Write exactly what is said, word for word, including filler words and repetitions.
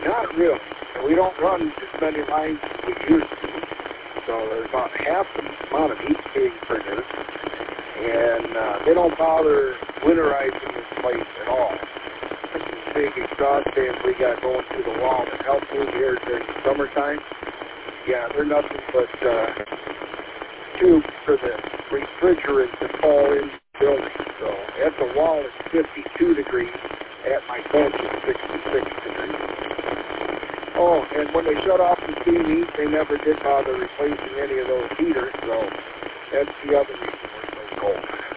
Not really. We don't run as many lines as we used to. So there's about half the amount of heat being produced. And uh, they don't bother winterizing this place at all. These big exhaust fans we got going through the wall that help me here during the summertime. Yeah, they're nothing but uh, tubes for the refrigerant to fall in the building. So at the wall it's fifty-two degrees. At my bench it's sixty-six degrees. Oh, and when they shut off the steam heat, they never did bother replacing any of those heaters. So that's the other reason we're so cold.